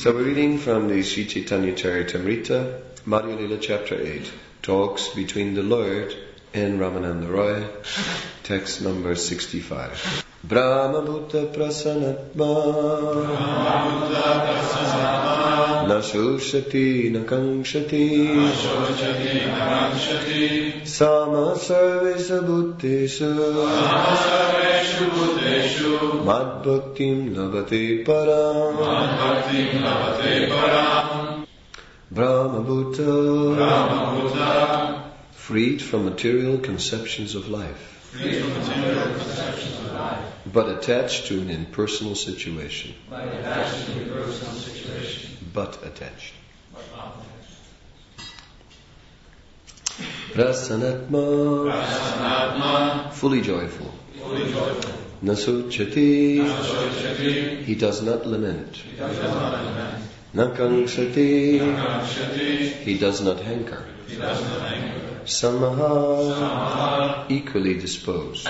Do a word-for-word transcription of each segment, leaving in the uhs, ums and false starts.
So we're reading from the Sri Chaitanya Charitamrita, Madhya Lila chapter eight, talks between the Lord and Ramananda Roy, text number sixty-five. Brahma Bhuta Prasanatma Na Shoshati Na Kankshati Sama Sarvesa Bhuteshu Mad Bhaktim Labate Param Brahma Bhuta, freed from material conceptions of life, but attached to an impersonal situation. But attached. Prasanatma, fully joyful. Nasuchati, he does not lament. Nakankshati, he does not hanker. Samaha, equally disposed.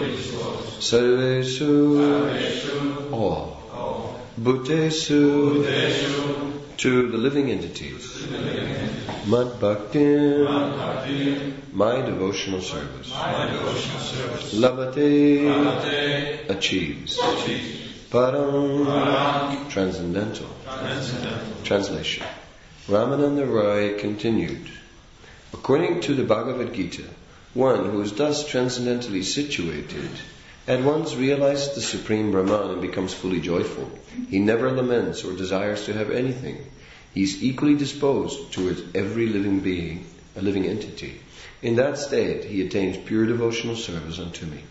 Sarveshu, all. Bhutesu, to the living entities. Mad Bhaktim, my devotional service. Labate, achieves. Param, transcendental. Translation. Ramananda Roy continued. According to the Bhagavad Gita, one who is thus transcendently situated at once realizes the Supreme Brahman and becomes fully joyful. He never laments or desires to have anything. He is equally disposed towards every living being, a living entity. In that state, he attains pure devotional service unto me.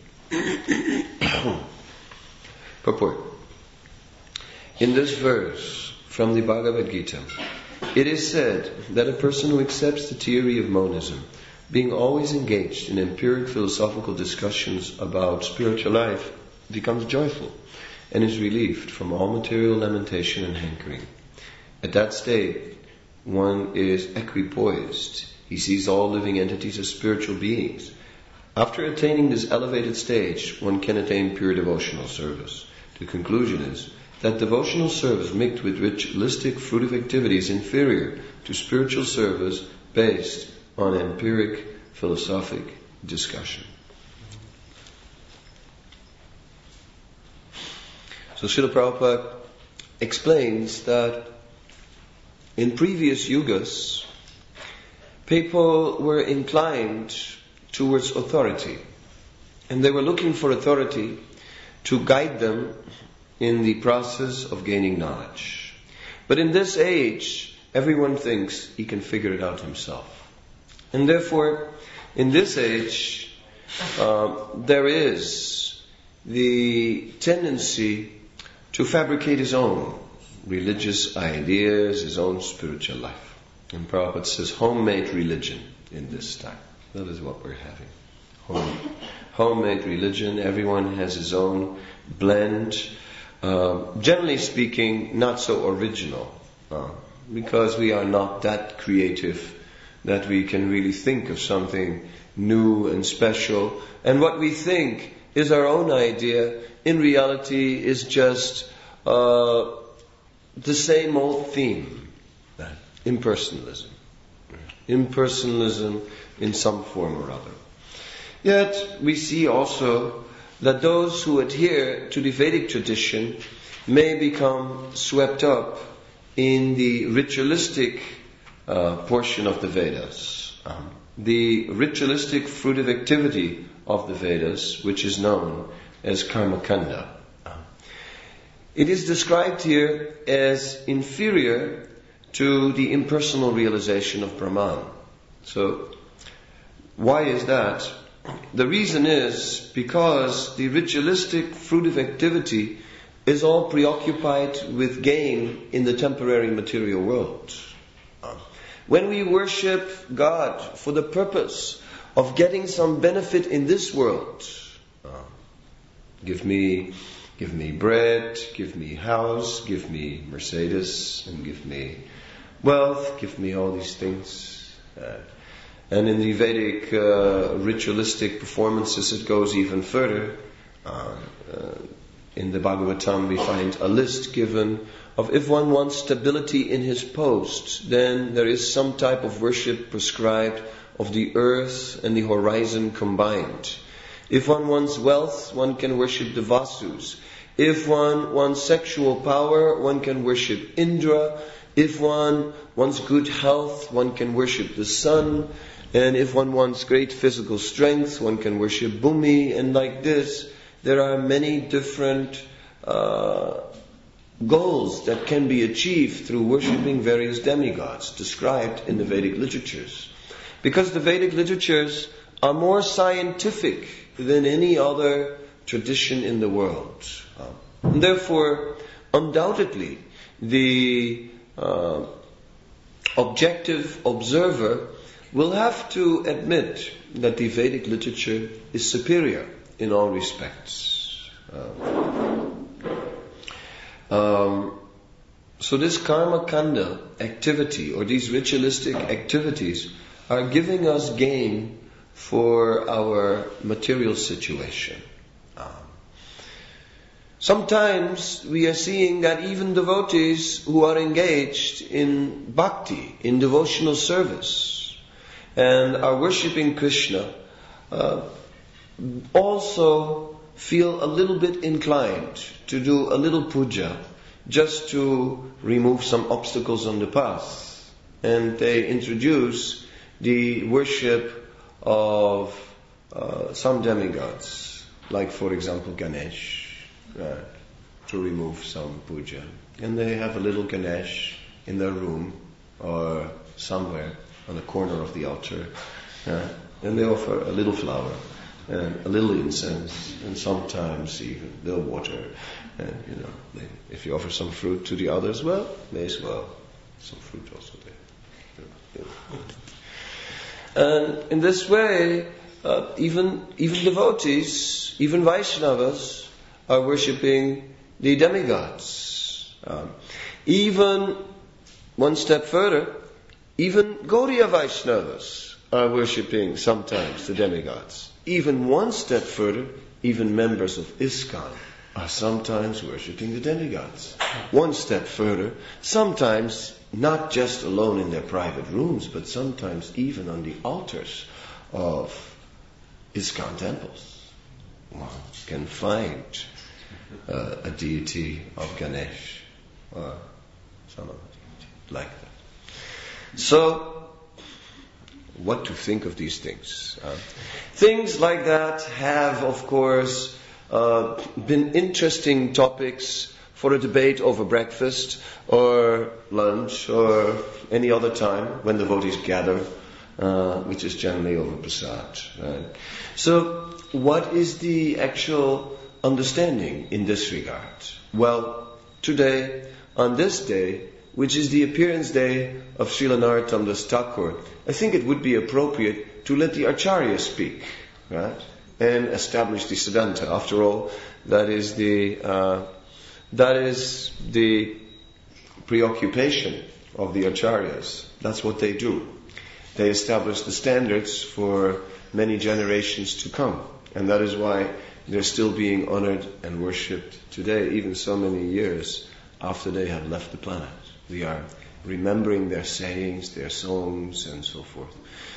Purport. In this verse from the Bhagavad Gita, it is said that a person who accepts the theory of monism, being always engaged in empiric philosophical discussions about spiritual life, becomes joyful and is relieved from all material lamentation and hankering. At that state, one is equipoised. He sees all living entities as spiritual beings. After attaining this elevated stage, one can attain pure devotional service. The conclusion is that devotional service mixed with ritualistic fruitive activity is inferior to spiritual service based on empiric philosophic discussion. So Srila Prabhupada explains that in previous yugas, people were inclined towards authority, and they were looking for authority to guide them in the process of gaining knowledge. But in this age, everyone thinks he can figure it out himself. And therefore, in this age, uh, there is the tendency to fabricate his own religious ideas, his own spiritual life. And Prabhupada says homemade religion in this time. That is what we're having. Home, homemade religion. Everyone has his own blend. Uh, generally speaking, not so original, uh, because we are not that creative that we can really think of something new and special. And what we think is our own idea, in reality, is just uh, the same old theme, impersonalism. Impersonalism in some form or other. Yet, we see also that those who adhere to the Vedic tradition may become swept up in the ritualistic uh, portion of the Vedas. Um, the ritualistic fruitive activity of the Vedas, which is known as Karmakanda. Um, it is described here as inferior to the impersonal realization of Brahman. So, why is that? The reason is because the ritualistic fruitive activity is all preoccupied with gain in the temporary material world. When we worship God for the purpose of getting some benefit in this world, give me, give me bread, give me house, give me Mercedes, and give me wealth, give me all these things. Uh, And in the Vedic uh, ritualistic performances, it goes even further. Uh, uh, in the Bhagavatam, we find a list given of if one wants stability in his post, then there is some type of worship prescribed of the earth and the horizon combined. If one wants wealth, one can worship the Vasus. If one wants sexual power, one can worship Indra. If one wants good health, one can worship the sun. And if one wants great physical strength, one can worship Bhumi. And like this, there are many different uh, goals that can be achieved through worshipping various demigods described in the Vedic literatures. Because the Vedic literatures are more scientific than any other tradition in the world. Uh, and therefore, undoubtedly, the uh, objective observer will have to admit that the Vedic literature is superior in all respects. Uh, um, so this karma kanda activity, or these ritualistic activities, are giving us gain for our material situation. Um, sometimes we are seeing that even devotees who are engaged in bhakti, in devotional service, and are worshipping Krishna, uh, also feel a little bit inclined to do a little puja, just to remove some obstacles on the path. And they introduce the worship of uh, some demigods, like for example Ganesh, right, to remove some puja. And they have a little Ganesh in their room or somewhere on the corner of the altar, uh, and they offer a little flower and a little incense, and sometimes even a little water. And you know, they, if you offer some fruit to the others, well, may as well some fruit also there. And in this way, uh, even even devotees, even Vaishnavas, are worshipping the demigods. Um, even one step further, even Gaudiya Vaishnavas are worshipping sometimes the demigods. Even one step further, even members of ISKCON are sometimes worshipping the demigods. One step further, sometimes not just alone in their private rooms, but sometimes even on the altars of ISKCON temples. One can find uh, a deity of Ganesh or some other deity like that. So, what to think of these things? Uh, things like that have, of course, uh, been interesting topics for a debate over breakfast or lunch or any other time when devotees gather, uh, which is generally over prasad. Right? So, what is the actual understanding in this regard? Well, today, on this day, which is the appearance day of Srila Narottam Das Thakur, I think it would be appropriate to let the Acharya speak, right, and establish the Siddhanta. After all, that is the uh, that is the preoccupation of the Acharyas. That's what they do. They establish the standards for many generations to come, and that is why they're still being honored and worshipped today, even so many years after they have left the planet. We are remembering their sayings, their songs, and so forth.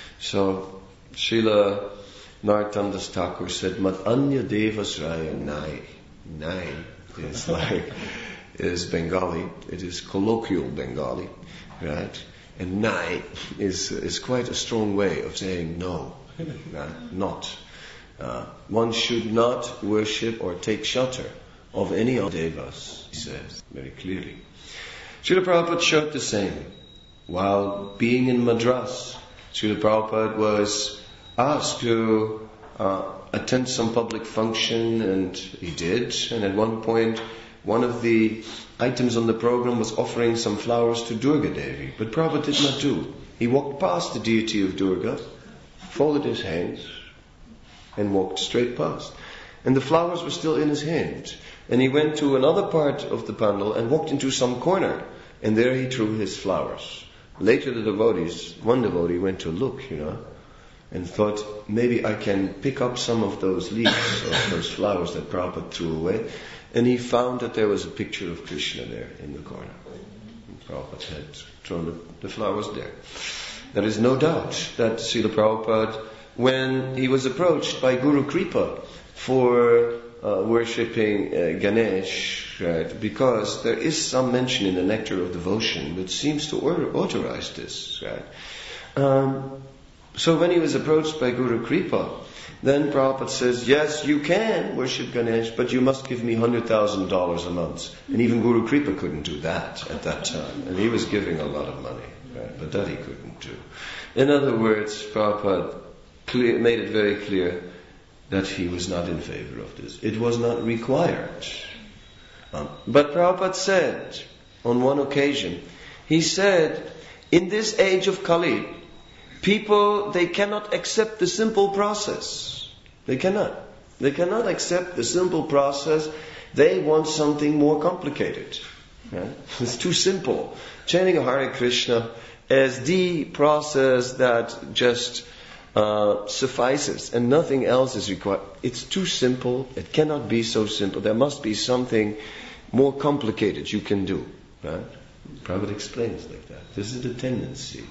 So, Srila Narottam Das Thakur said, Mat anya devasraya nai. Nai is like, is Bengali. It is colloquial Bengali, right? And nai is is quite a strong way of saying no, right? Not. Uh, one should not worship or take shelter of any of devas, he says very clearly. Srila Prabhupada showed the same. While being in Madras, Srila Prabhupada was asked to uh, attend some public function, and he did. And at one point, one of the items on the program was offering some flowers to Durga Devi. But Prabhupada did not do. He walked past the deity of Durga, folded his hands, and walked straight past. And the flowers were still in his hand. And he went to another part of the pandal and walked into some corner. And there he threw his flowers. Later the devotees, one devotee went to look, you know, and thought, maybe I can pick up some of those leaves, of those flowers that Prabhupada threw away, and he found that there was a picture of Krishna there in the corner. And Prabhupada had thrown the, the flowers there. There is no doubt that Srila Prabhupada, when he was approached by Guru Kripa for uh, worshipping uh, Ganesh, right, because there is some mention in the Nectar of Devotion which seems to order, authorize this, right? Um, so when he was approached by Guru Kripa, then Prabhupada says, yes, you can worship Ganesh, but you must give me one hundred thousand dollars a month. And even Guru Kripa couldn't do that at that time. And he was giving a lot of money, right? But that he couldn't do. In other words, Prabhupada clear, made it very clear that he was not in favor of this. It was not required. Um, but Prabhupada said, on one occasion, he said, in this age of Kali, people, they cannot accept the simple process. They cannot. They cannot accept the simple process. They want something more complicated. Right? It's too simple. Chanting a Hare Krishna as the process that just uh, suffices and nothing else is required. It's too simple. It cannot be so simple. There must be something more complicated you can do. Right? Prabhupada explains like that. This is the tendency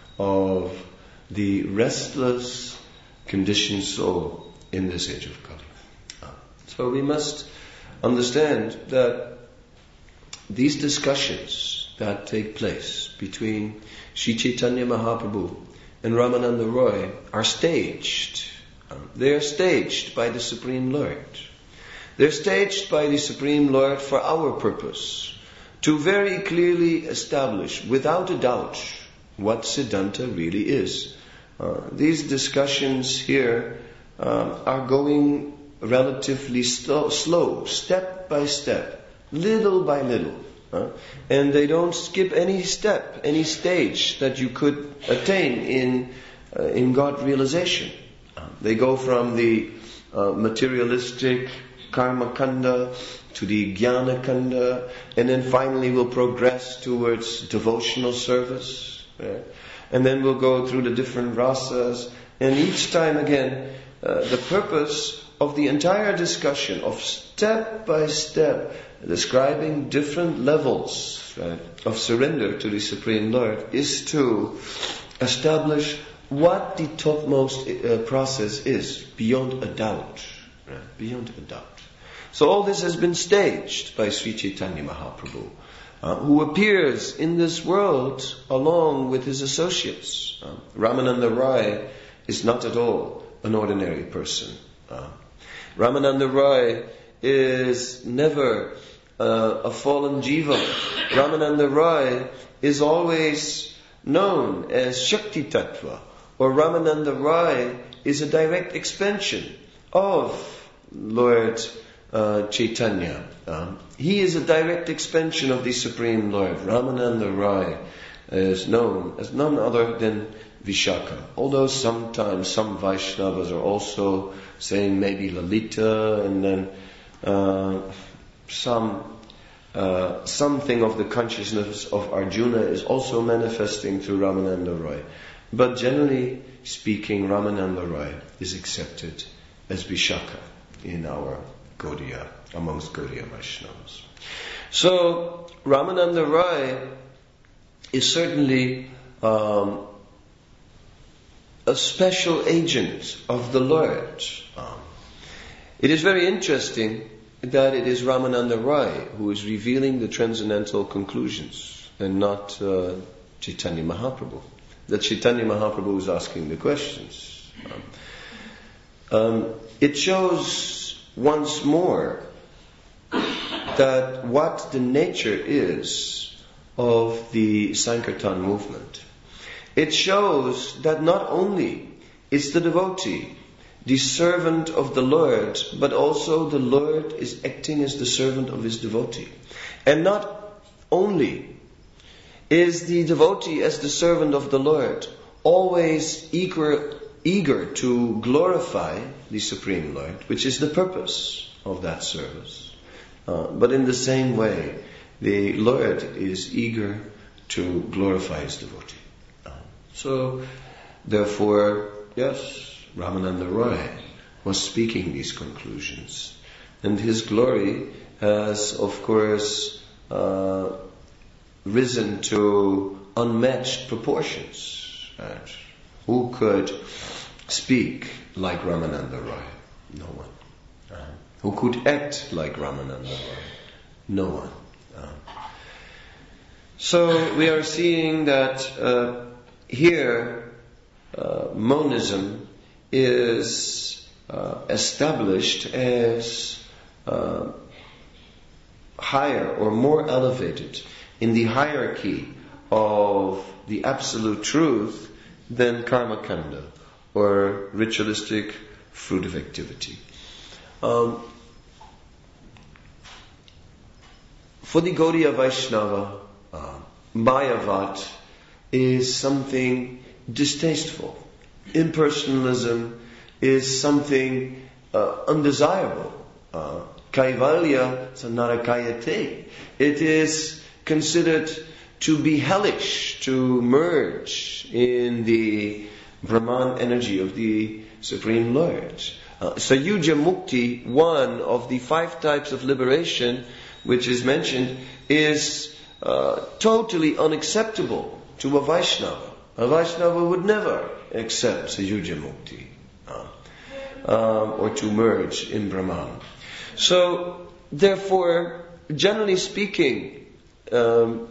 of the restless, conditioned soul in this age of Kali. So we must understand that these discussions that take place between Sri Chaitanya Mahaprabhu and Ramananda Roy are staged. They are staged by the Supreme Lord. They're staged by the Supreme Lord for our purpose, to very clearly establish, without a doubt, what Siddhanta really is. Uh, these discussions here um, are going relatively st- slow, step by step, little by little. Uh, and they don't skip any step, any stage that you could attain in uh, in God realization. Uh, they go from the uh, materialistic karma kanda to the jnana kanda, and then finally we'll progress towards devotional service. Right? And then we'll go through the different rasas, and each time again, uh, the purpose of the entire discussion of step by step describing different levels, right, of surrender to the Supreme Lord is to establish what the topmost uh, process is, beyond a doubt. Right? Beyond a doubt. So all this has been staged by Sri Chaitanya Mahaprabhu, uh, who appears in this world along with his associates. Uh, Ramananda Rai is not at all an ordinary person. Uh, Ramananda Rai is never uh, a fallen jiva. Ramananda Rai is always known as Shakti Tattva, or Ramananda Rai is a direct expansion of Lord uh, Chaitanya. Um, he is a direct expansion of the Supreme Lord. Ramananda Rai is known as none other than Vishaka. Although sometimes some Vaishnavas are also saying maybe Lalita, and then uh, some uh, something of the consciousness of Arjuna is also manifesting through Ramananda Rai. But generally speaking, Ramananda Rai is accepted as Vishaka in our Gaudiya, amongst Gaudiya Vaishnavas. So Ramananda Rai is certainly um, a special agent of the Lord. Um, it is very interesting that it is Ramananda Rai who is revealing the transcendental conclusions and not uh, Chaitanya Mahaprabhu. That Chaitanya Mahaprabhu is asking the questions. Um, um, it shows once more that what the nature is of the Sankirtan movement. It shows that not only is the devotee the servant of the Lord, but also the Lord is acting as the servant of his devotee. And not only is the devotee as the servant of the Lord always eager, eager to glorify the Supreme Lord, which is the purpose of that service. Uh, but in the same way, the Lord is eager to glorify his devotee. So, therefore, yes, Ramananda Rai was speaking these conclusions. And his glory has, of course, uh, risen to unmatched proportions. Right? Who could speak like Ramananda Roy? No one. Uh, who could act like Ramananda Roy? No one. Uh, so we are seeing that uh, here uh, monism is uh, established as uh, higher or more elevated in the hierarchy of the absolute truth than karma kanda, or ritualistic fruit of activity. Um, for the Gaudiya Vaishnava, uh, Mayavad is something distasteful. Impersonalism is something uh, undesirable. Uh, Kaivalya sanarakayate. It is considered to be hellish, to merge in the Brahman energy of the Supreme Lord. Uh, Sayuja Mukti, one of the five types of liberation which is mentioned, is uh, totally unacceptable to a Vaishnava. A Vaishnava would never accept Sayuja Mukti, uh, um, or to merge in Brahman. So, therefore, generally speaking, um,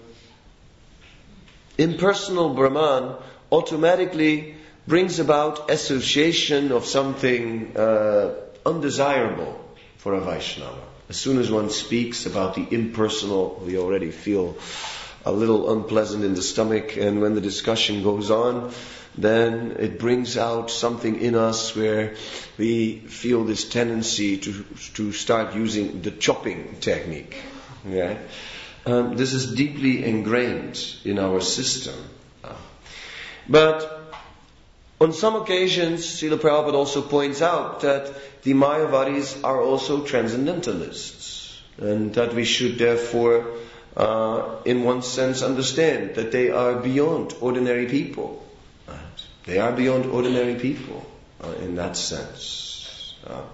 impersonal Brahman automatically brings about association of something uh, undesirable for a Vaishnava. As soon as one speaks about the impersonal, we already feel a little unpleasant in the stomach, and when the discussion goes on, then it brings out something in us where we feel this tendency to to start using the chopping technique. Yeah? Um, this is deeply ingrained in our system. Uh, but on some occasions, Srila Prabhupada also points out that the Mayavadis are also transcendentalists, and that we should therefore, uh, in one sense, understand that they are beyond ordinary people. Right? They are beyond ordinary people uh, in that sense. Uh,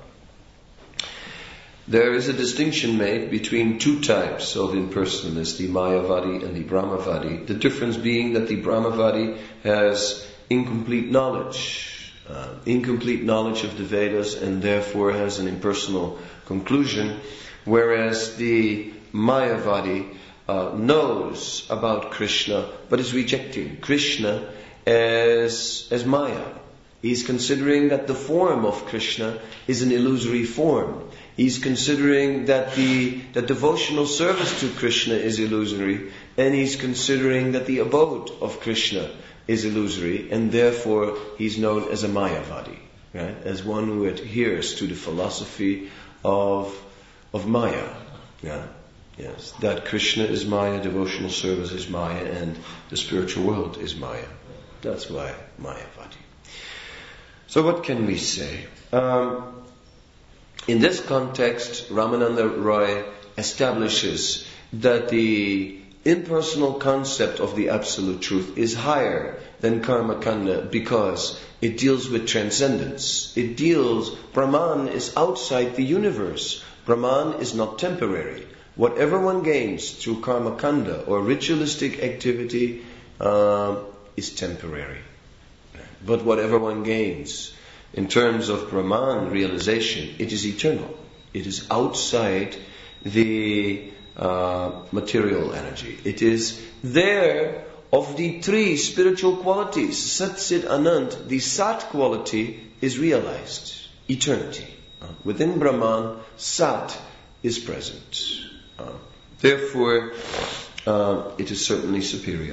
There is a distinction made between two types of impersonalists, the Mayavadi and the Brahmavadi. The difference being that the Brahmavadi has incomplete knowledge, uh, incomplete knowledge of the Vedas, and therefore has an impersonal conclusion, whereas the Mayavadi uh, knows about Krishna, but is rejecting Krishna as, as Maya. He's considering that the form of Krishna is an illusory form. He's considering that the that devotional service to Krishna is illusory, and he's considering that the abode of Krishna is illusory, and therefore he's known as a Mayavadi, right? As one who adheres to the philosophy of of Maya, yeah, yes, that Krishna is Maya, devotional service is Maya, and the spiritual world is Maya. That's why Mayavadi. So what can we say? Um, In this context, Ramananda Roy establishes that the impersonal concept of the Absolute Truth is higher than Karma Kanda because it deals with transcendence. It deals, Brahman is outside the universe. Brahman is not temporary. Whatever one gains through Karma Kanda or ritualistic activity uh, is temporary. But whatever one gains in terms of Brahman realization, it is eternal. It is outside the uh, material energy. It is there of the three spiritual qualities. Sat, Chit, Anand, the Sat quality is realized. Eternity. Uh, within Brahman, Sat is present. Uh, therefore, uh, it is certainly superior.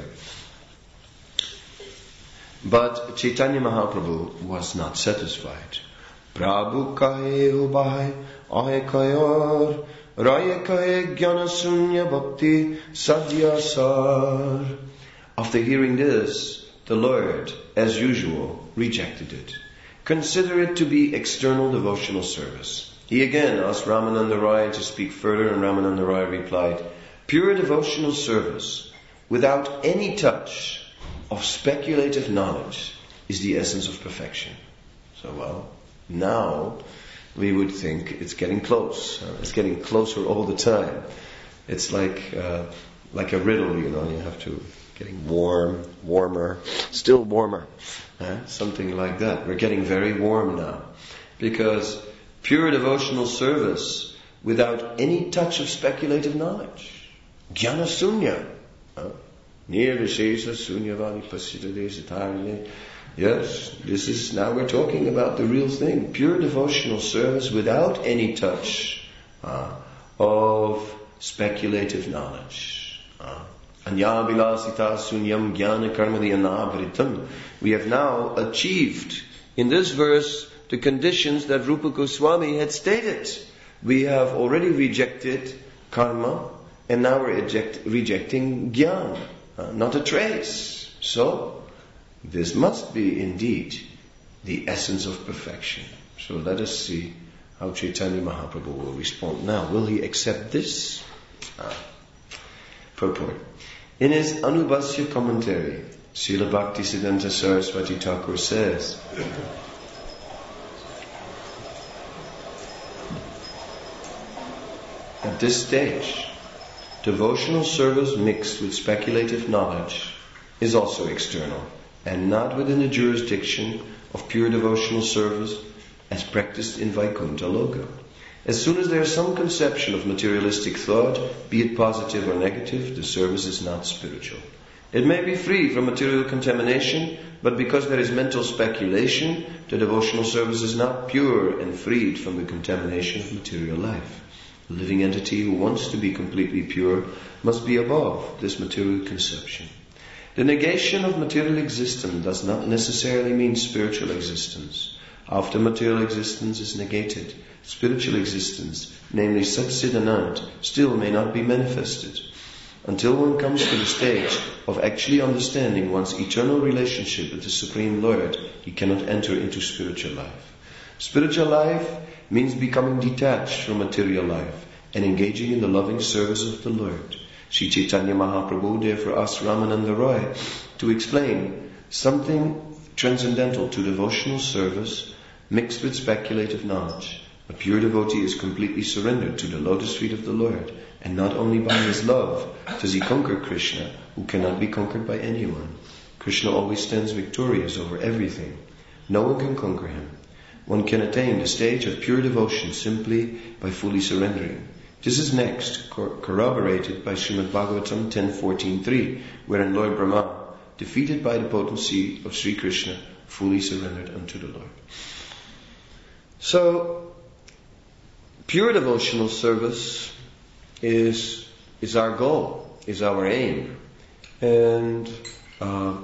But Chaitanya Mahaprabhu was not satisfied. Prabhu kahe ho bhai, ahe kayar, raye kahe jnana sunya bhakti sadhyasar. After hearing this, the Lord, as usual, rejected it. Consider it to be external devotional service. He again asked Ramananda Roy to speak further, and Ramananda Roy replied, pure devotional service, without any touch of speculative knowledge, is the essence of perfection. So well, now we would think it's getting close. Uh, it's getting closer all the time. It's like uh, like a riddle, you know. You have to getting warm, warmer, still warmer, uh, something like that. We're getting very warm now, because pure devotional service without any touch of speculative knowledge, jnana sunya, nirvishesha sunyavadi pasitadeshatarine. Yes, this is, now we're talking about the real thing. Pure devotional service without any touch uh, of speculative knowledge. Anyabilasita sunyam jnana karmadi anabhritam. We have now achieved in this verse the conditions that Rupa Goswami had stated. We have already rejected karma, and now we're eject, rejecting jnana, uh, not a trace. So, this must be indeed the essence of perfection. So let us see how Chaitanya Mahaprabhu will respond. Now, will he accept this? Ah. Purport. In his Anubhasya commentary, Srila Bhaktisiddhanta Saraswati Thakur says, at this stage, devotional service mixed with speculative knowledge is also external, and not within the jurisdiction of pure devotional service as practiced in Vaikuntha Loka. As soon as there is some conception of materialistic thought, be it positive or negative, the service is not spiritual. It may be free from material contamination, but because there is mental speculation, the devotional service is not pure and freed from the contamination of material life. The living entity who wants to be completely pure must be above this material conception. The negation of material existence does not necessarily mean spiritual existence. After material existence is negated, spiritual existence, namely Sat Chit Anand, still may not be manifested. Until one comes to the stage of actually understanding one's eternal relationship with the Supreme Lord, he cannot enter into spiritual life. Spiritual life means becoming detached from material life and engaging in the loving service of the Lord. Sri Chaitanya Mahaprabhu therefore asked Ramananda Roy to explain something transcendental to devotional service mixed with speculative knowledge. A pure devotee is completely surrendered to the lotus feet of the Lord, and not only by his love does he conquer Krishna, who cannot be conquered by anyone. Krishna always stands victorious over everything. No one can conquer him. One can attain the stage of pure devotion simply by fully surrendering. This is next cor- corroborated by Srimad Bhagavatam ten fourteen three, wherein Lord Brahma, defeated by the potency of Sri Krishna, fully surrendered unto the Lord. So, pure devotional service is is our goal, is our aim, and uh,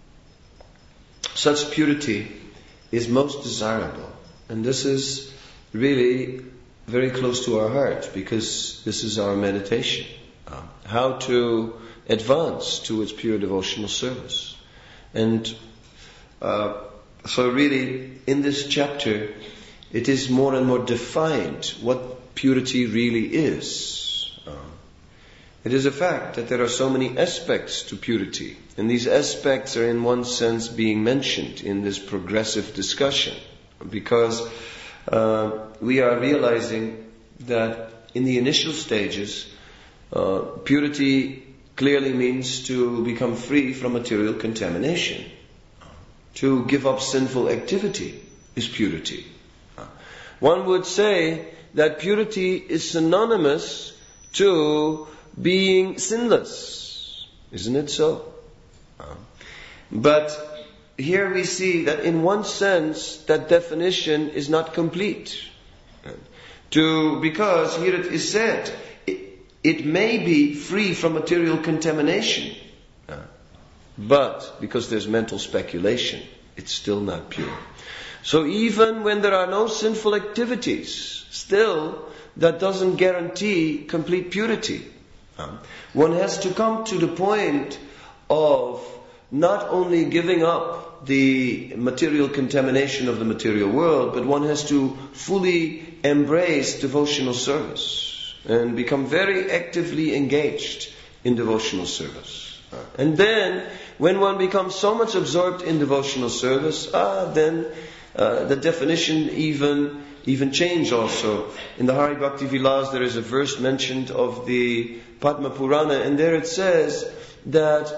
such purity is most desirable, and this is really very close to our heart, because this is our meditation, uh, how to advance towards pure devotional service. And uh, so really in this chapter it is more and more defined what purity really is. Uh, it is a fact that there are so many aspects to purity, and these aspects are in one sense being mentioned in this progressive discussion, because Uh, we are realizing that in the initial stages, uh, purity clearly means to become free from material contamination. To give up sinful activity is purity. Uh, one would say that purity is synonymous to being sinless. Isn't it so? Uh, but here we see that in one sense that definition is not complete. To, because here it is said, it, it may be free from material contamination. But because there's mental speculation, it's still not pure. So even when there are no sinful activities, still that doesn't guarantee complete purity. One has to come to the point of not only giving up the material contamination of the material world, but one has to fully embrace devotional service and become very actively engaged in devotional service. And then, when one becomes so much absorbed in devotional service, ah, then uh, the definition even even changed also. In the Hari Bhakti Vilas there is a verse mentioned of the Padma Purana, and there it says that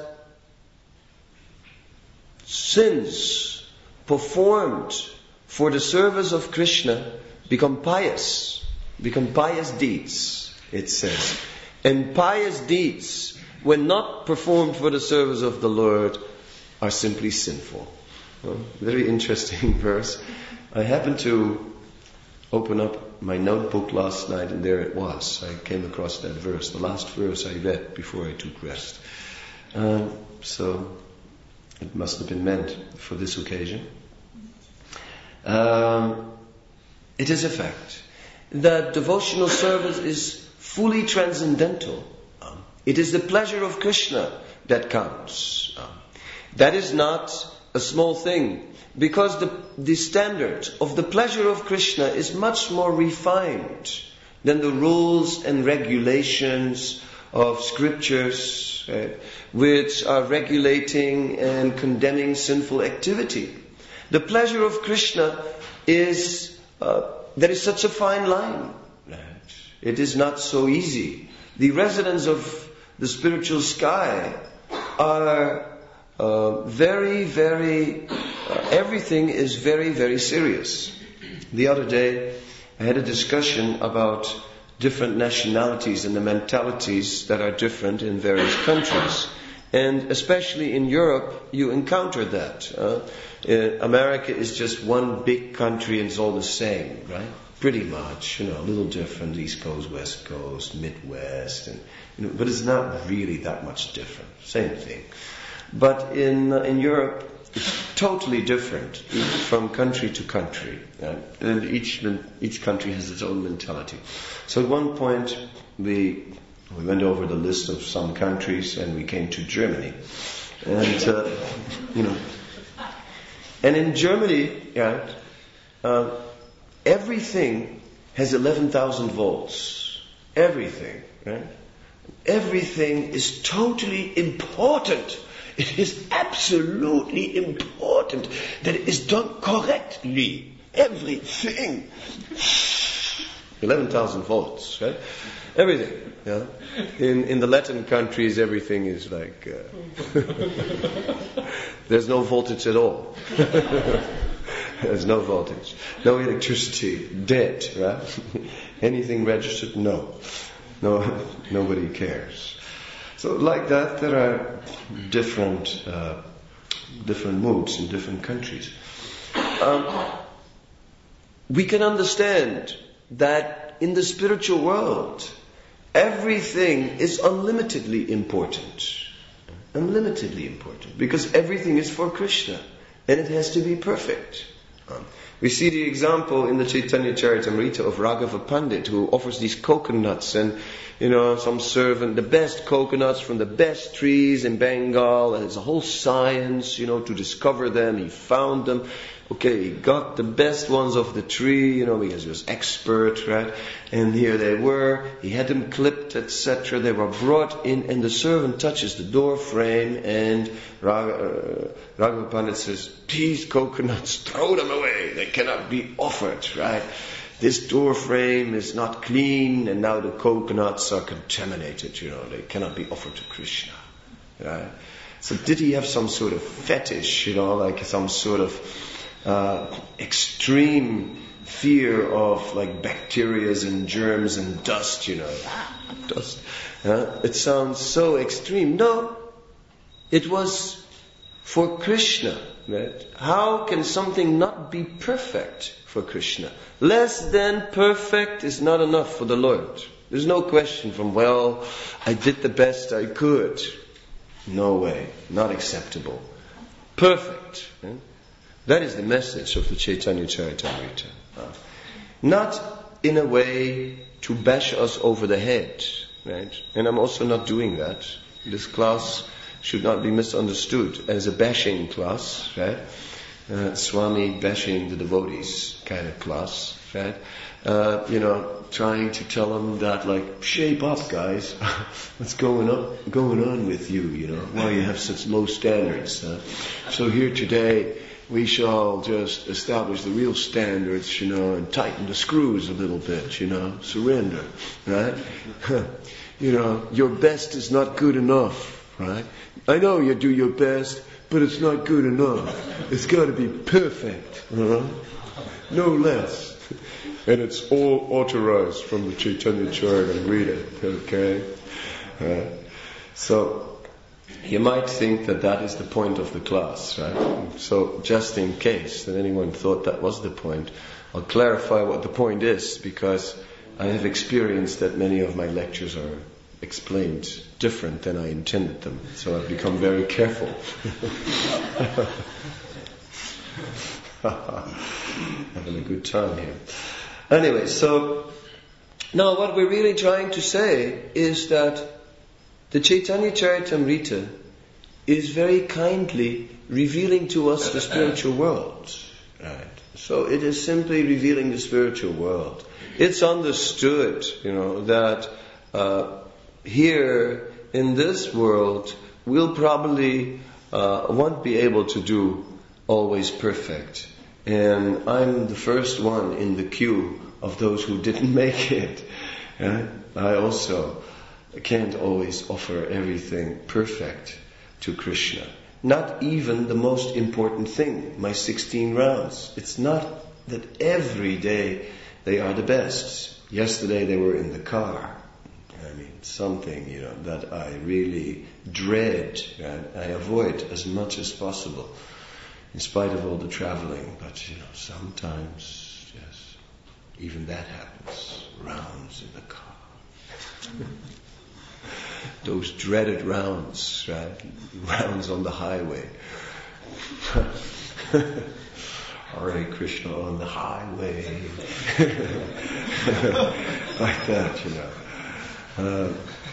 sins performed for the service of Krishna become pious, become pious deeds, it says. And pious deeds, when not performed for the service of the Lord, are simply sinful. Well, very interesting verse. I happened to open up my notebook last night, and there it was. I came across that verse, the last verse I read before I took rest. Um, so it must have been meant for this occasion. Um, it is a fact that devotional service is fully transcendental. Um, it is the pleasure of Krishna that counts. Um, that is not a small thing, because the, the standard of the pleasure of Krishna is much more refined than the rules and regulations of scriptures, uh, which are regulating and condemning sinful activity. The pleasure of Krishna is, uh, there is such a fine line. It is not so easy. The residents of the spiritual sky are uh, very, very, uh, everything is very, very serious. The other day I had a discussion about different nationalities and the mentalities that are different in various countries. And especially in Europe, you encounter that. Uh, uh, America is just one big country and it's all the same, right? Pretty much, you know, a little different, East Coast, West Coast, Midwest, and you know, but it's not really that much different. Same thing. But in uh, in Europe, it's totally different from country to country, uh, and each each country has its own mentality. So at one point, we we went over the list of some countries, and we came to Germany, and uh, you know, and in Germany, yeah. Uh, Everything has eleven thousand volts. Everything, right? Everything is totally important. It is absolutely important that it is done correctly. Everything. eleven thousand volts, right? Everything. Yeah. In in the Latin countries, everything is like uh, there's no voltage at all. There's no voltage, no electricity, dead, right? Anything registered? No. No, nobody cares. So like that, there are different, uh, different moods in different countries. Um, we can understand that in the spiritual world, everything is unlimitedly important. Unlimitedly important. Because everything is for Krishna. And it has to be perfect. Um, we see the example in the Chaitanya Charitamrita of Raghava Pandit, who offers these coconuts, and you know, some servant, the best coconuts from the best trees in Bengal, and it's a whole science, you know, to discover them. He found them. Okay, he got the best ones off the tree, you know, because he was expert, right? And here they were. He had them clipped, et cetera. They were brought in, and the servant touches the door frame, and Raghava uh, Pandit says, "These coconuts, throw them away. They cannot be offered, right? This door frame is not clean, and now the coconuts are contaminated, you know. They cannot be offered to Krishna, right?" So did he have some sort of fetish, you know, like some sort of Uh, extreme fear of like bacterias and germs and dust, you know. Dust. Uh, it sounds so extreme. No, it was for Krishna. Right? How can something not be perfect for Krishna? Less than perfect is not enough for the Lord. There's no question from, well, I did the best I could. No way. Not acceptable. Perfect. Right? That is the message of the Chaitanya Charitamrita. Uh, not in a way to bash us over the head, right? And I'm also not doing that. This class should not be misunderstood as a bashing class, right? Uh, Swami bashing the devotees kind of class, right? Uh, you know, trying to tell them that, like, shape up, guys. What's going on, going on with you? You know, why you have such low standards? Huh? So here today, we shall just establish the real standards, you know, and tighten the screws a little bit, you know, surrender, right? You know, your best is not good enough, right? I know you do your best, but it's not good enough. It's got to be perfect, right? No less. And it's all authorized from the Chaitanya Charitamrita, okay? Right? So, you might think that that is the point of the class, right? So, just in case that anyone thought that was the point, I'll clarify what the point is, because I have experienced that many of my lectures are explained different than I intended them. So I've become very careful. Having a good time here. Anyway, so now what we're really trying to say is that the Chaitanya Charitamrita is very kindly revealing to us the spiritual world. Right? So it is simply revealing the spiritual world. It's understood, you know, that uh, here in this world we'll probably uh, won't be able to do always perfect. And I'm the first one in the queue of those who didn't make it. Yeah? I also can't always offer everything perfect to Krishna. Not even the most important thing, my sixteen rounds. It's not that every day they are the best. Yesterday they were in the car. I mean, something, you know, that I really dread and I avoid as much as possible, in spite of all the traveling. But, you know, sometimes, yes, even that happens. Rounds in the car. Those dreaded rounds, right? Rounds on the highway. Hare Krishna on the highway. Like that, you know. Uh,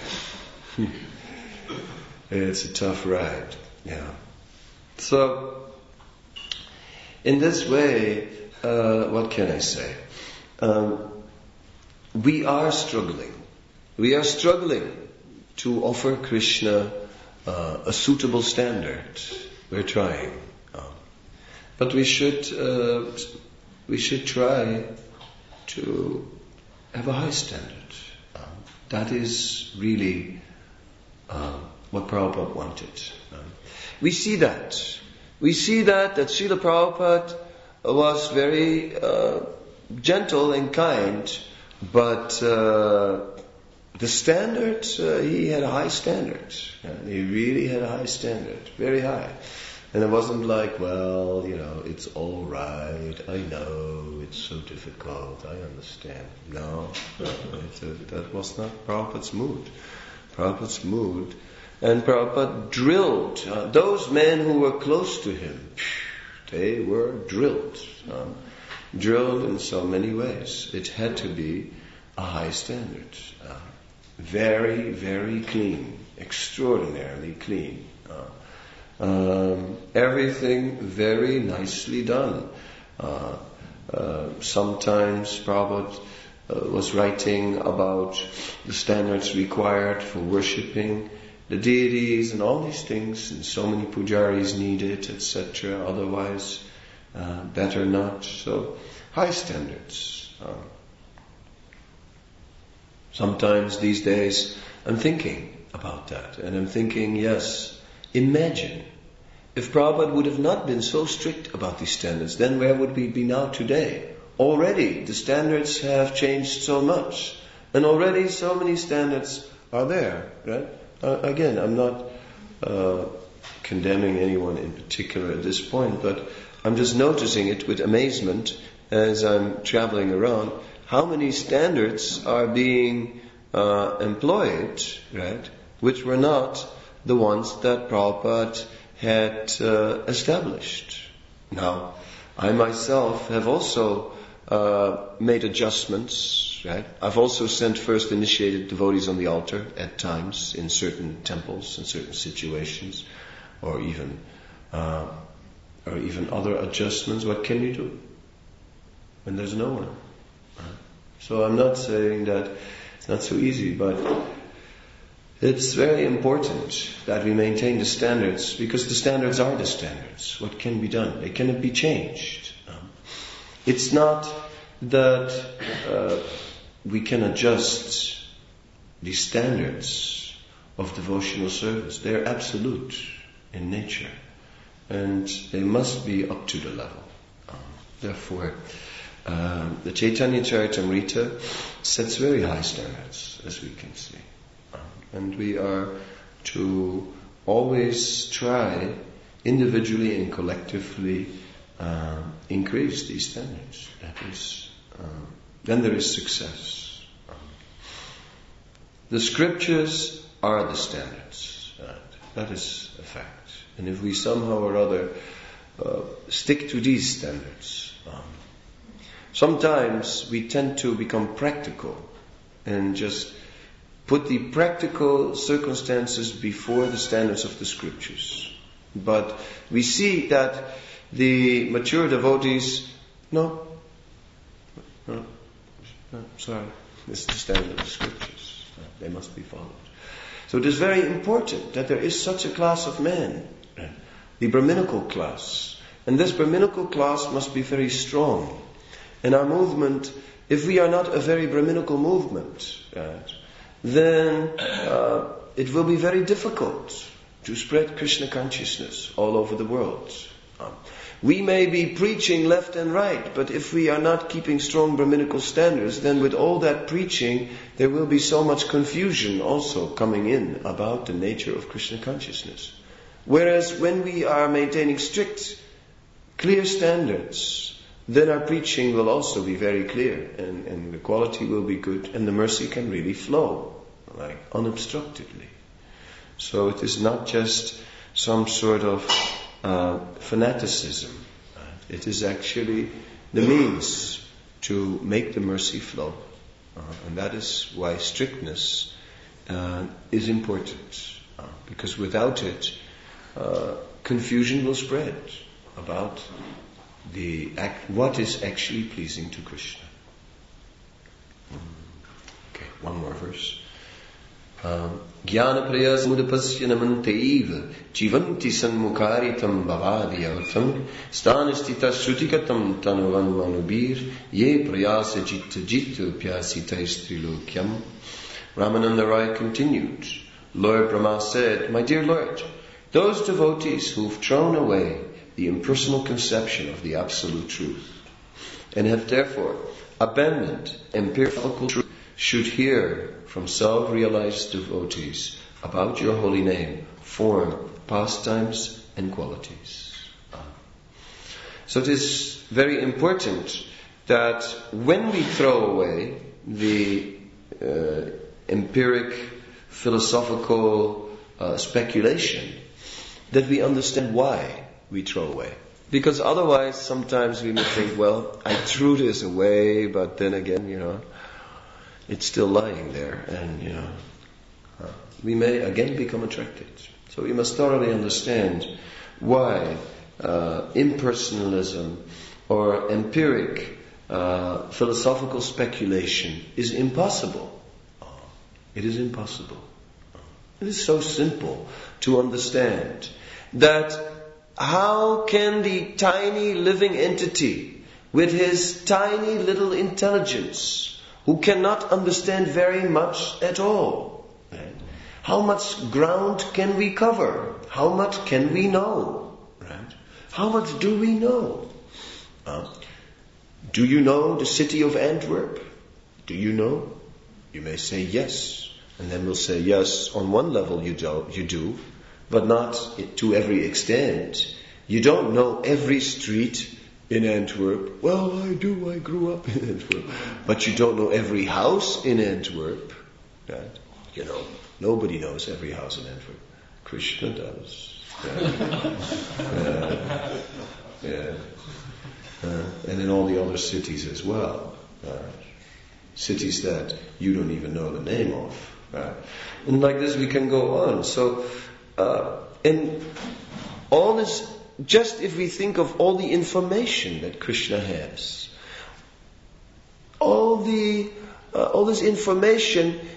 it's a tough ride, yeah. So, in this way, uh, what can I say? Um, we are struggling. We are struggling to offer Krishna uh, a suitable standard. We're trying, um, but we should uh, we should try to have a high standard. Um, that is really uh, what Prabhupada wanted. Um, we see that. We see that that Srila Prabhupada was very uh, gentle and kind, but uh, the standard, uh, he had a high standard. And he really had a high standard, very high. And it wasn't like, well, you know, it's all right. I know it's so difficult. I understand. No, no it's a, that was not Prabhupada's mood. Prabhupada's mood, and Prabhupada drilled uh, those men who were close to him. They were drilled, um, drilled in so many ways. It had to be a high standard. Uh, Very, very clean, extraordinarily clean. Uh, um, everything very nicely done. Uh, uh, sometimes Prabhupada uh, was writing about the standards required for worshipping the deities and all these things, and so many pujaris needed, et cetera. Otherwise, uh, better not. So, high standards. Uh, Sometimes these days I'm thinking about that, and I'm thinking, yes, imagine if Prabhupada would have not been so strict about these standards, then where would we be now today? Already the standards have changed so much, and already so many standards are there, right? Uh, again, I'm not uh, condemning anyone in particular at this point, but I'm just noticing it with amazement as I'm traveling around. How many standards are being uh, employed, right, which were not the ones that Prabhupada had uh, established. Now, I myself have also uh, made adjustments, right? I've also sent first initiated devotees on the altar at times in certain temples, in certain situations, or even uh, or even other adjustments. What can you do when there's no one? Right? So I'm not saying that it's not so easy, but It's very important that we maintain the standards, because the standards are the standards. What can be done? They cannot be changed. Um, it's not that uh, we can adjust the standards of devotional service. They're absolute in nature, and they must be up to the level. Um, therefore, um, the Chaitanya Charitamrita sets very high standards, as we can see. And we are to always try, individually and collectively, uh, increase these standards. That is, uh, then there is success. Um, the scriptures are the standards. Uh, that is a fact. And if we somehow or other uh, stick to these standards, um, sometimes we tend to become practical and just put the practical circumstances before the standards of the scriptures. But we see that the mature devotees, no, no, no sorry, this is the standard of the scriptures. They must be followed. So it is very important that there is such a class of men, the Brahminical class. And this Brahminical class must be very strong. And our movement, if we are not a very Brahminical movement, right, then uh, it will be very difficult to spread Krishna consciousness all over the world. Um, we may be preaching left and right, but if we are not keeping strong Brahminical standards, then with all that preaching, there will be so much confusion also coming in about the nature of Krishna consciousness. Whereas when we are maintaining strict, clear standards, then our preaching will also be very clear, and, and the quality will be good, and the mercy can really flow, like unobstructedly. So it is not just some sort of uh, fanaticism. It is actually the means to make the mercy flow. Uh, and that is why strictness uh, is important. Uh, because without it, uh, confusion will spread about the act, what is actually pleasing to Krishna. Okay, one more verse. Jnana prayas mudapasya namantaiva jivanti sanmukaritam bhavadiyartham stanistita srutikatam tanuvan manubir ye prayasa jitta jitta pyasitais trilokyam. Ramananda Rai continued. Lord Brahma said, My dear Lord, those devotees who've thrown away the impersonal conception of the absolute truth and have therefore abandoned empirical truth should hear from self-realized devotees about your holy name, form, pastimes and qualities. So it is very important that when we throw away the uh, empiric philosophical uh, speculation, that we understand why we throw away. Because otherwise sometimes we may think, well, I threw this away, but then again, you know, it's still lying there, and you know, uh, we may again become attracted. So we must thoroughly understand why uh, impersonalism or empiric uh, philosophical speculation is impossible. Uh, it is impossible. Uh, it is so simple to understand that how can the tiny living entity with his tiny little intelligence, who cannot understand very much at all, right? How much ground can we cover? How much can we know? Right? How much do we know? Uh, do you know the city of Antwerp? Do you know? You may say yes, and then we'll say yes. On one level you do, you do, but not to every extent. You don't know every street in Antwerp. Well, I do, I grew up in Antwerp. But you don't know every house in Antwerp. Right? You know, nobody knows every house in Antwerp. Krishna does. Yeah. uh, yeah. Uh, and in all the other cities as well. Uh, cities that you don't even know the name of. Right? And like this we can go on. So, uh, and all this, just if we think of all the information that Krishna has, all the uh, all this information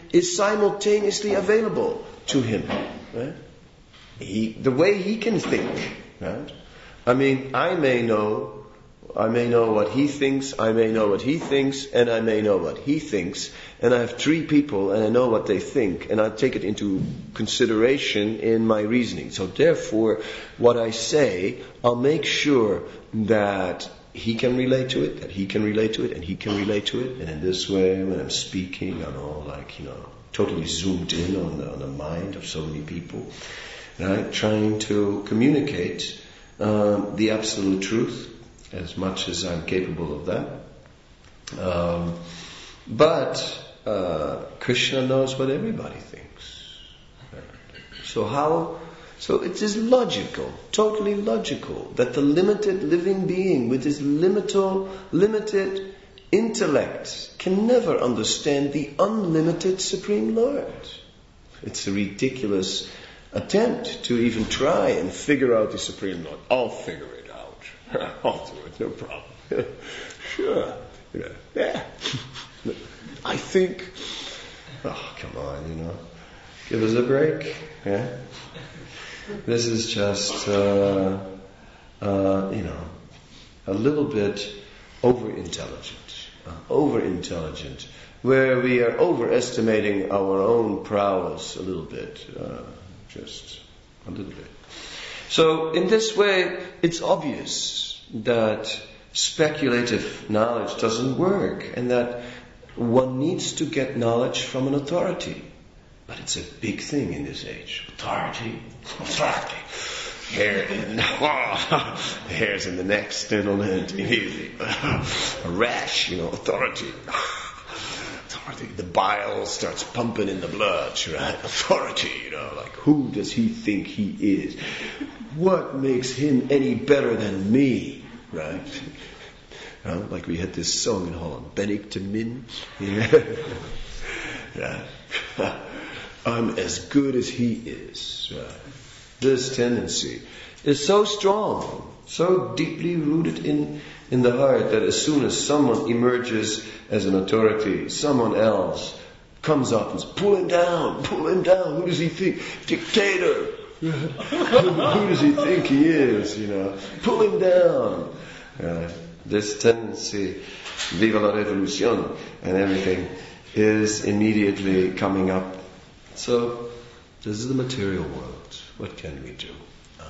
is simultaneously available to him. Right? He, the way he can think. Right? I mean, I may know I may know what he thinks, I may know what he thinks, and I may know what he thinks. And I have three people, and I know what they think, and I take it into consideration in my reasoning. So therefore, what I say, I'll make sure that he can relate to it, that he can relate to it, and he can relate to it. And in this way, when I'm speaking, I'm all like, you know, totally zoomed in on the, on the mind of so many people. Right? Trying to communicate um, the absolute truth, as much as I'm capable of that. Um, but uh, Krishna knows what everybody thinks. So how? So it is logical, totally logical, that the limited living being with his limited, limited intellect can never understand the unlimited Supreme Lord. It's a ridiculous attempt to even try and figure out the Supreme Lord. I'll figure it. I'll do it, no problem. Sure. You know, yeah. I think, oh, come on, you know. Give us a break. Yeah. This is just, uh, uh, you know, a little bit over-intelligent. Uh, over-intelligent. Where we are overestimating our own prowess a little bit. Uh, just a little bit. So in this way, it's obvious that speculative knowledge doesn't work and that one needs to get knowledge from an authority. But it's a big thing in this age. Authority, authority. Hair in, hairs in the neck, stimulant, immediately. A rash, you know, authority. Authority. The bile starts pumping in the blood, right? Authority, you know, like who does he think he is? What makes him any better than me, right? You know, like we had this song in Holland, Ben ik te min? Yeah. Yeah. I'm as good as he is, right? This tendency is so strong, so deeply rooted in, in the heart that as soon as someone emerges as an authority, someone else comes up and says, pull him down, pull him down. Who does he think? Dictator. Who does he think he is, you know? Pull him down. Uh, this tendency, viva la revolution, and everything is immediately coming up. So, this is the material world. What can we do? Uh,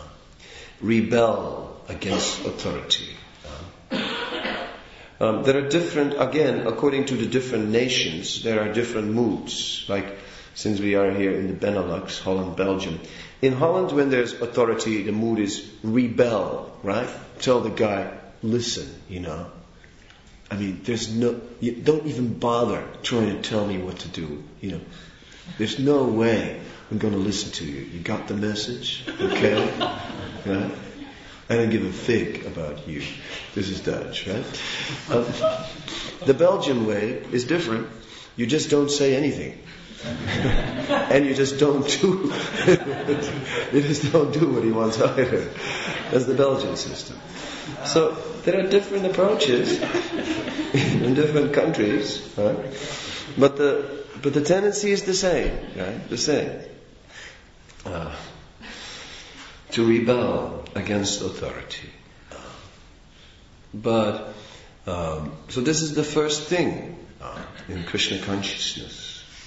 rebel against authority. Uh, um, there are different, again, according to the different nations, there are different moods. Like, since we are here in the Benelux, Holland, Belgium. In Holland, when there's authority, the mood is rebel, right? Tell the guy, listen, you know. I mean, there's no, you don't even bother trying to tell me what to do, you know. There's no way I'm going to listen to you. You got the message? Okay? Right? I don't give a fig about you. This is Dutch, right? Um, the Belgian way is different. You just don't say anything. And you just don't do you just don't do what he wants either. That's the Belgian system. So there are different approaches in different countries, right? But the but the tendency is the same, right? The same. Uh, to rebel against authority. Uh, but um, so this is the first thing uh, in Krishna consciousness.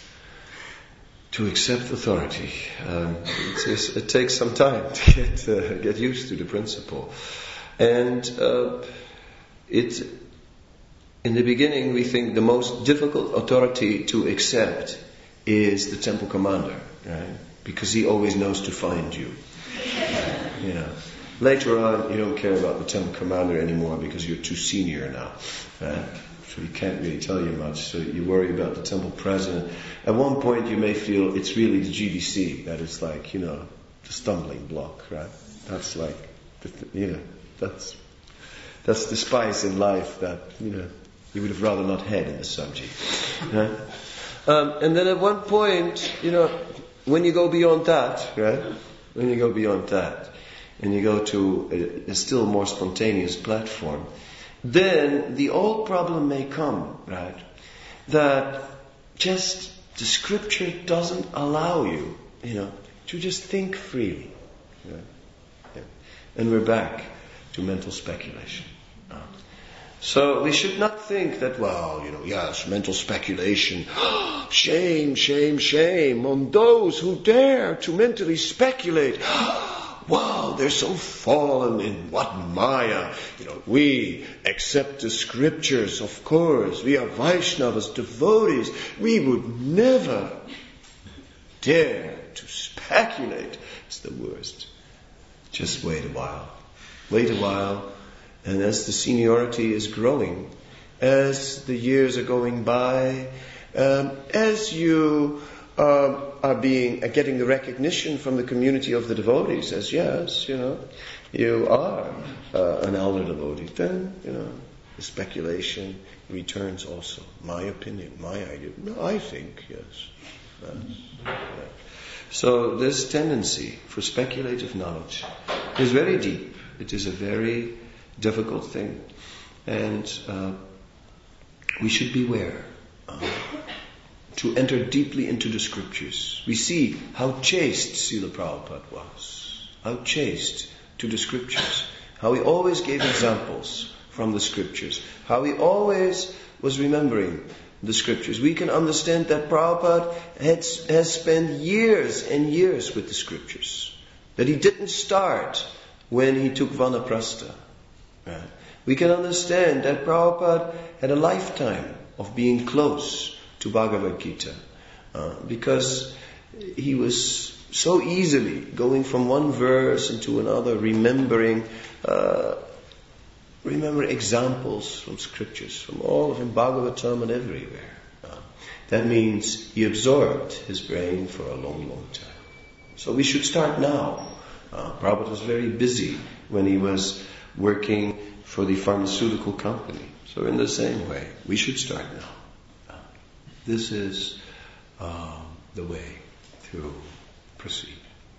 To accept authority. Um, it, is, it takes some time to get uh, get used to the principle. And uh, it, in the beginning, we think the most difficult authority to accept is the temple commander, right? Because he always knows to find you. You know. Later on, you don't care about the temple commander anymore because you're too senior now, right? So he can't really tell you much. So you worry about the temple president. At one point, you may feel it's really the G D C that is like, you know, the stumbling block, right? That's like, the th- you know, that's that's the spice in life that, you know, you would have rather not had in the subject. Right? Um, and then at one point, you know, when you go beyond that, right? When you go beyond that, and you go to a, a still more spontaneous platform, then the old problem may come, right? That just the scripture doesn't allow you, you know, to just think freely. Yeah. Yeah. And we're back to mental speculation. Uh, So we should not think that, well, you know, yes, mental speculation. Shame, shame, shame on those who dare to mentally speculate. Wow, they're so fallen in what Maya. You know, we accept the scriptures, of course. We are Vaishnavas, devotees. We would never dare to speculate. It's the worst. Just wait a while. Wait a while. And as the seniority is growing, as the years are going by, um, as you uh, are being uh, getting the recognition from the community of the devotees, as yes, you know, you are uh, an elder devotee, then you know the speculation returns also. My opinion, my idea. No, I think yes. Yes. Yeah. So this tendency for speculative knowledge is very deep. It is a very difficult thing, and uh, we should beware uh, to enter deeply into the scriptures. We see how chaste Srila Prabhupada was, how chaste to the scriptures, how he always gave examples from the scriptures, how he always was remembering the scriptures. We can understand that Prabhupada had, has spent years and years with the scriptures, that he didn't start when he took Vanaprastha. Right. We can understand that Prabhupada had a lifetime of being close to Bhagavad Gita uh, because he was so easily going from one verse into another, remembering uh, remember examples from scriptures, from all of them, Bhagavatam and everywhere. Uh, that means he absorbed his brain for a long, long time. So we should start now. Uh, Prabhupada was very busy when he was working for the pharmaceutical company. So in the same way, we should start now. Uh, this is uh, the way to proceed.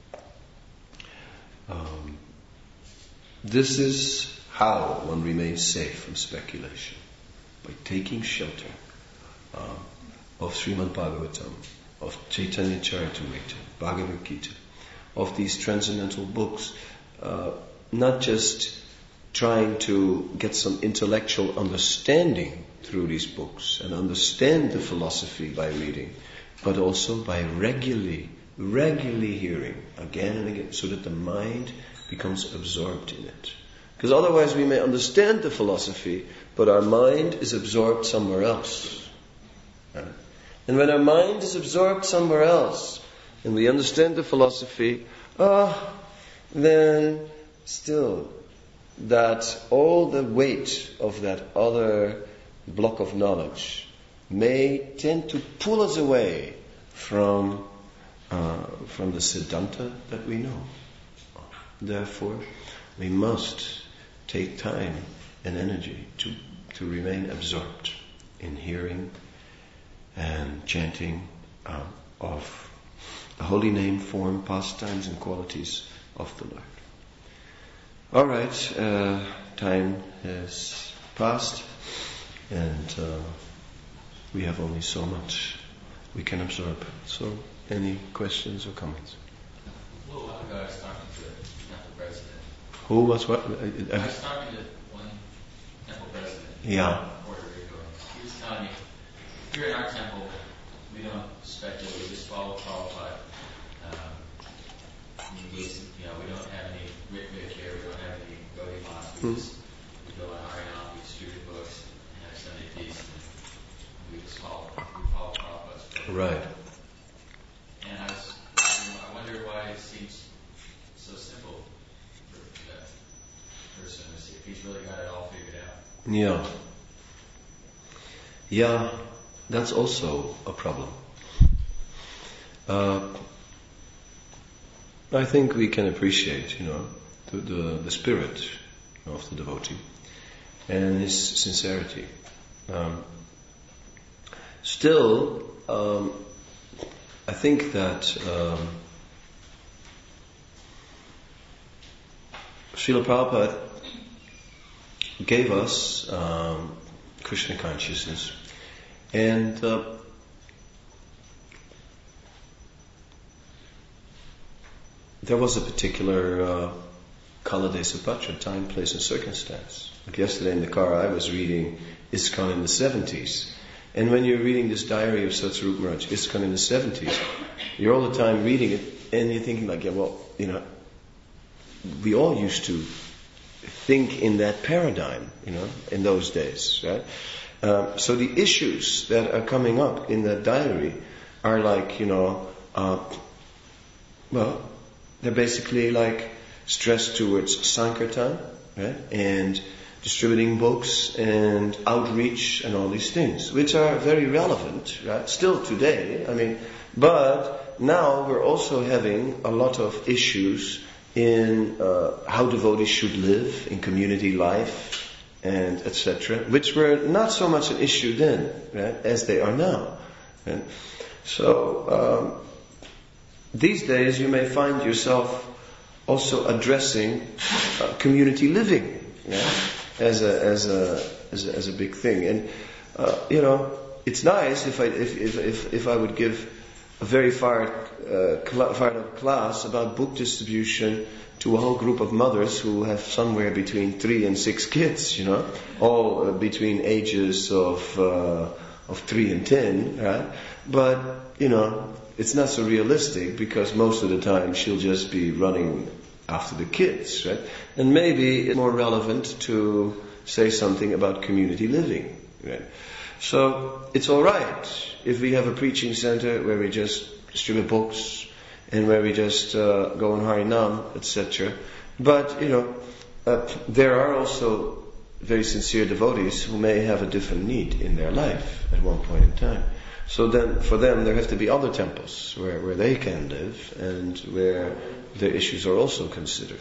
Um, this is how one remains safe from speculation. By taking shelter uh, of Srimad Bhagavatam, of Chaitanya Charitamrita, Bhagavad Gita, of these transcendental books, uh, not just trying to get some intellectual understanding through these books and understand the philosophy by reading, but also by regularly, regularly hearing again and again, so that the mind becomes absorbed in it. Because otherwise we may understand the philosophy, but our mind is absorbed somewhere else. Right? And when our mind is absorbed somewhere else, and we understand the philosophy, ah, then still that all the weight of that other block of knowledge may tend to pull us away from uh, from the Siddhanta that we know. Therefore, we must take time and energy to, to remain absorbed in hearing and chanting uh, of the holy name, form, pastimes and qualities of the Lord. All right, uh, time has passed, and uh, we have only so much we can absorb. So, any questions or comments? A little while ago, I was talking to a temple president. Who was what? Uh, I was talking to one temple president Yeah. in Puerto Rico. He was telling me, here in our temple, we don't speculate, we just follow Prabhupada. Um, we, you know, we don't have any ritmik here, we don't have any Gaudiya Math, we Hmm. just we go on Harinam, we distribute books, and have Sunday peace, and we just follow, we follow Prabhupada's program. Right. And I was, I wonder why it seems so simple for that person to see if he's really got it all figured out. Yeah. Yeah, that's also a problem. Uh, I think we can appreciate, you know, the, the, the spirit of the devotee and his sincerity. Um, still, um, I think that um, Srila Prabhupada gave us um, Krishna consciousness, and uh, there was a particular uh, Kala Desapatra, time, place and circumstance. Like yesterday in the car I was reading ISKCON in the seventies. And when you're reading this diary of Satsarup Maharaj, ISKCON in the seventies, you're all the time reading it and you're thinking like, yeah, well, you know, we all used to think in that paradigm, you know, in those days, right? Uh, so the issues that are coming up in that diary are like, you know, uh, well, they're basically like stress towards Sankirtan, right? And distributing books and outreach and all these things, which are very relevant, right? Still today, I mean, but now we're also having a lot of issues in uh, how devotees should live in community life and et cetera, which were not so much an issue then, right, as they are now. Right? So um, these days you may find yourself also addressing uh, community living, yeah, as a as a as a, as a big thing. And uh, you know, it's nice if I if if if, if I would give a very fired uh, cl- fired up class about book distribution to a whole group of mothers who have somewhere between three and six kids, you know, all uh, between ages of uh, of three and ten, right? But you know, it's not so realistic because most of the time she'll just be running after the kids, right? And maybe it's more relevant to say something about community living, right? So it's all right if we have a preaching center where we just distribute books and where we just uh, go on Harinam, et cetera. But you know, uh, there are also very sincere devotees who may have a different need in their life at one point in time. So then, for them, there have to be other temples where, where they can live and where their issues are also considered.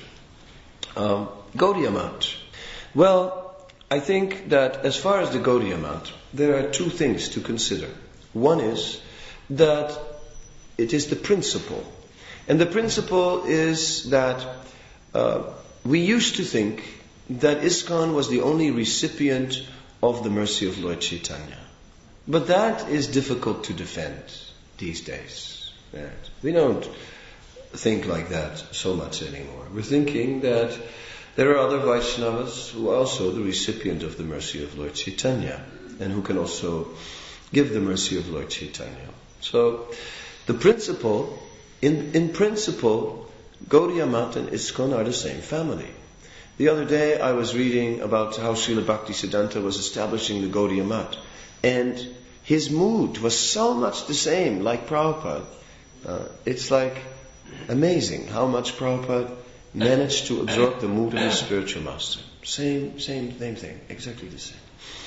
Um, Gaudiya Math. Well, I think that as far as the Gaudiya Math, there are two things to consider. One is that it is the principle. And the principle is that uh, we used to think that ISKCON was the only recipient of the mercy of Lord Chaitanya. But that is difficult to defend these days. Right? We don't think like that so much anymore. We're thinking that there are other Vaishnavas who are also the recipient of the mercy of Lord Chaitanya and who can also give the mercy of Lord Chaitanya. So the principle, in, in principle, Gaudiya Math and ISKCON are the same family. The other day I was reading about how Srila Bhaktisiddhanta was establishing the Gaudiya Math. And his mood was so much the same, like Prabhupada. Uh, it's like amazing how much Prabhupada managed to absorb the mood of his spiritual master. Same, same, same thing, exactly the same.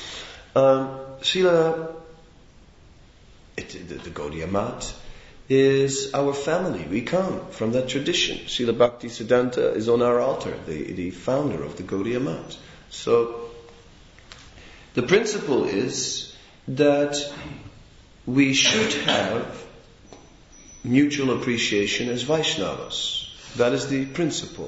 Um, Srila, it, the, the Gaudiya Math is our family. We come from that tradition. Srila Bhaktisiddhanta is on our altar, the, the founder of the Gaudiya Math. So the principle is that we should have mutual appreciation as Vaishnavas. That is the principle.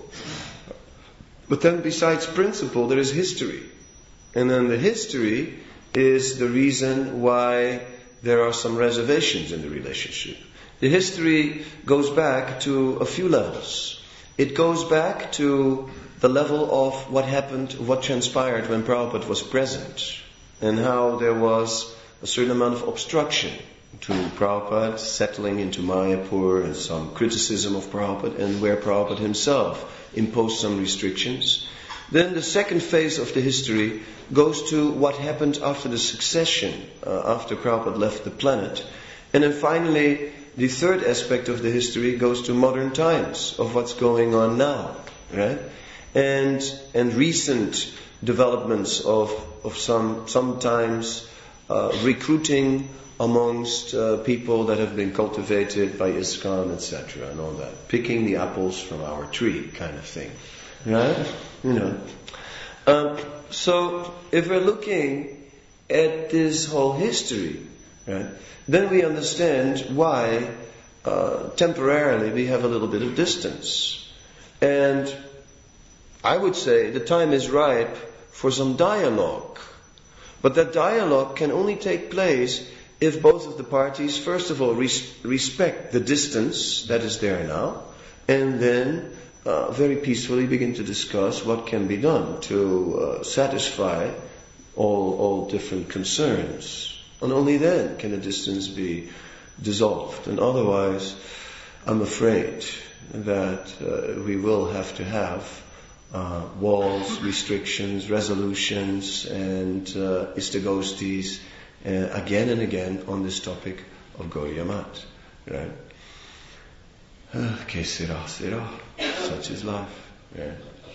But then besides principle, there is history. And then the history is the reason why there are some reservations in the relationship. The history goes back to a few levels. It goes back to the level of what happened, what transpired when Prabhupada was present, and how there was a certain amount of obstruction to Prabhupada settling into Mayapur and some criticism of Prabhupada, and where Prabhupada himself imposed some restrictions. Then the second phase of the history goes to what happened after the succession, uh, after Prabhupada left the planet. And then finally, the third aspect of the history goes to modern times, of what's going on now, right? And and recent developments of of some sometimes uh, recruiting amongst uh, people that have been cultivated by ISKCON, et cetera, and all that, picking the apples from our tree, kind of thing, right? You know. Um, so if we're looking at this whole history, right, then we understand why uh, temporarily we have a little bit of distance, and I would say the time is ripe for some dialogue. But that dialogue can only take place if both of the parties, first of all, res- respect the distance that is there now, and then uh, very peacefully begin to discuss what can be done to uh, satisfy all, all different concerns. And only then can the distance be dissolved. And otherwise, I'm afraid that uh, we will have to have uh, walls, restrictions, resolutions, and uh, istagostis uh, again and again on this topic of Gaudiya Mat. Right? Uh, que sera, sera. Such is life. Yeah.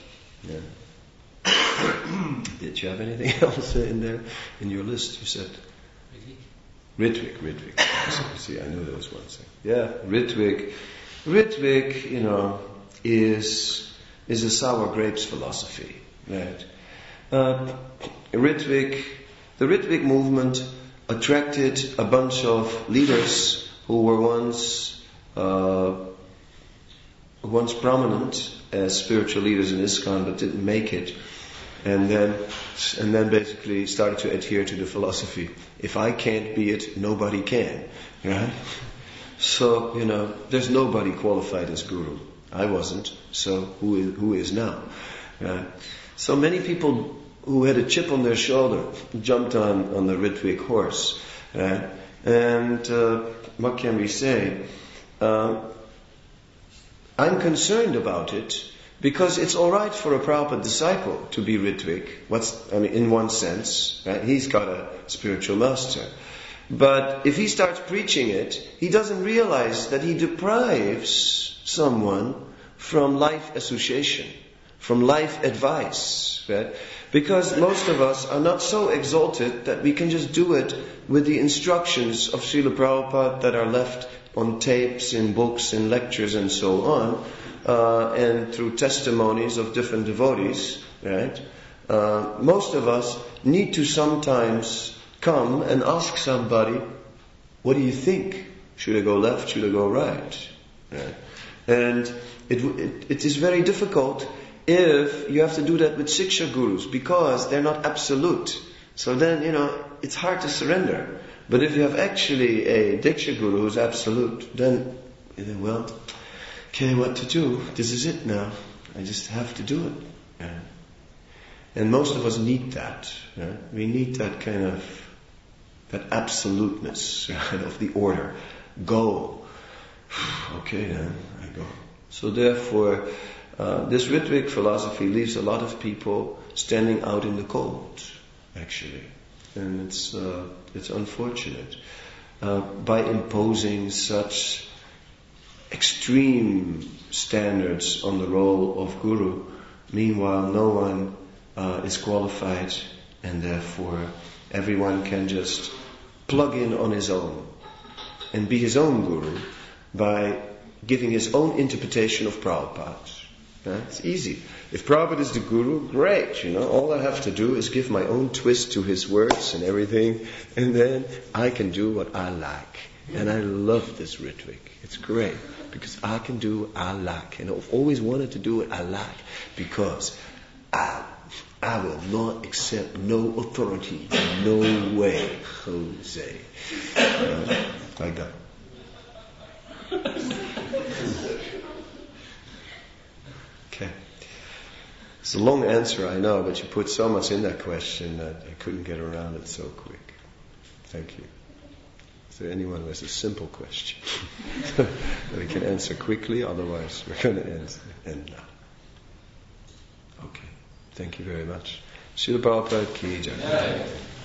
Yeah. Did you have anything else in there in your list? You said Ritwik. Ritwik. Ritwik. See, I knew there was one thing. Yeah, Ritwik. Ritwik, you know, is is a sour grapes philosophy, right? Uh, Ritwik, the Ritwik movement attracted a bunch of leaders who were once uh, once prominent as spiritual leaders in ISKCON, but didn't make it, and then and then basically started to adhere to the philosophy: if I can't be it, nobody can, right? So, you know, there's nobody qualified as guru. I wasn't, so who is, who is now? Right? So many people who had a chip on their shoulder jumped on, on the Ritwik horse. Right? And uh, what can we say? Uh, I'm concerned about it because it's all right for a Prabhupada disciple to be Ritwik. What's, I mean, in one sense, right? He's got a spiritual master. But if he starts preaching it, he doesn't realize that he deprives someone from life association, from life advice, right? Because most of us are not so exalted that we can just do it with the instructions of Srila Prabhupada that are left on tapes, in books, in lectures and so on, uh, and through testimonies of different devotees, right? Uh, most of us need to sometimes come and ask somebody, what do you think? Should I go left? Should I go right? Right? And it, it, it is very difficult if you have to do that with Siksha Gurus, because they're not absolute. So then, you know, it's hard to surrender. But if you have actually a Diksha Guru who's absolute, then, well, okay, what to do? This is it now. I just have to do it. Yeah. And most of us need that. Yeah? We need that kind of, that absoluteness, right, of the order. Go. Okay, then I go. So therefore, uh, this Ritwik philosophy leaves a lot of people standing out in the cold, actually. And it's uh, it's unfortunate. Uh, by imposing such extreme standards on the role of Guru, meanwhile no one uh, is qualified, and therefore everyone can just plug in on his own and be his own Guru by giving his own interpretation of Prabhupada. Yeah, it's easy. If Prabhupada is the Guru, great, you know, all I have to do is give my own twist to his words and everything, and then I can do what I like. And I love this Ritwik. It's great, because I can do what I like. And I've always wanted to do what I like, because I, I will not accept no authority, no way, Jose. Uh, like that. Okay. It's a long answer, I know, but you put so much in that question that I couldn't get around it so quick. Thank you. Is there anyone who has a simple question that we can answer quickly? Otherwise, we're going to end, end now. Okay. Thank you very much. Srila Prabhupada ki jai.